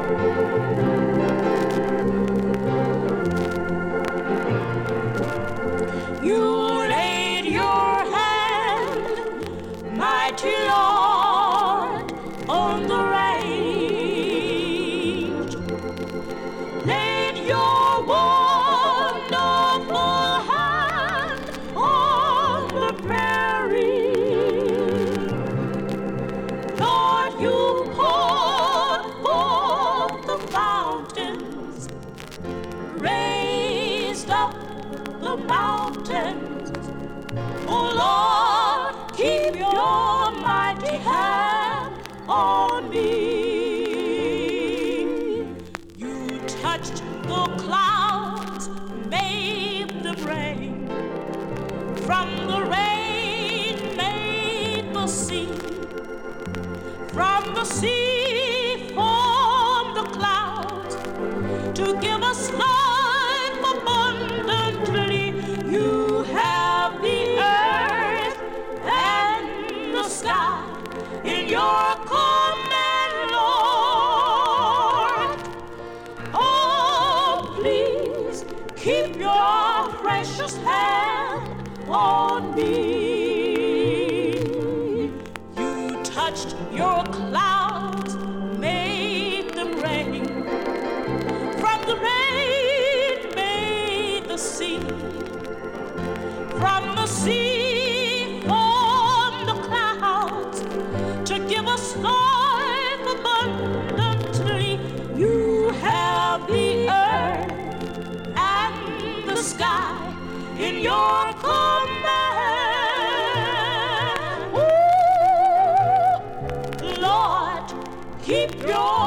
You laid your hand, mighty Lord, on the range. Laid your wonderful hand on the prairie. Lord, you poured forth the fountains, raised up the mountains. Oh Lord, keep your mighty hand on me. You touched the clouds, made them rain. From the rain made the sea. From the sea formed the clouds to give us life abundantly. You have the earth and the sky in your command, Lord. Oh, please keep your precious hand on me. You touched your clouds, made them rain. From the rain made the sea. From the sea formed the clouds to give us life abundantly. You have the earth and the sky in your command. Ooh, Lord, keep your